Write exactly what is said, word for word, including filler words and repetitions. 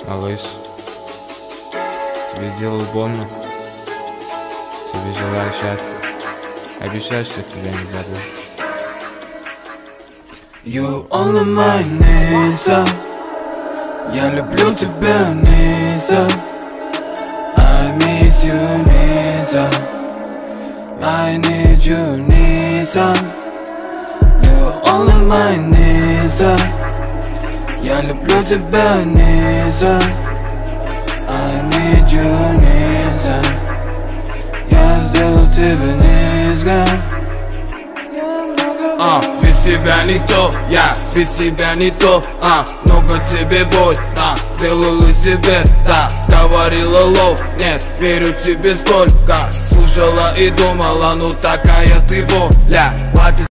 Малыш, тебе сделал больно. Тебе желаю счастья. Обещаю, что тебя не забыл. You only my Nisa. Я люблю тебя, Nisa. I miss you, Nisa. I need you, Nisa. You only my Nisa. Я люблю тебя, Nisa. I need you, Nisa. Я сделал тебя низко. А, без тебя никто, я без тебя не то. А, много тебе боль, а, сделала себе, да. Говорила лов, нет, верю тебе сколько. Слушала и думала, ну такая ты воля. Хватит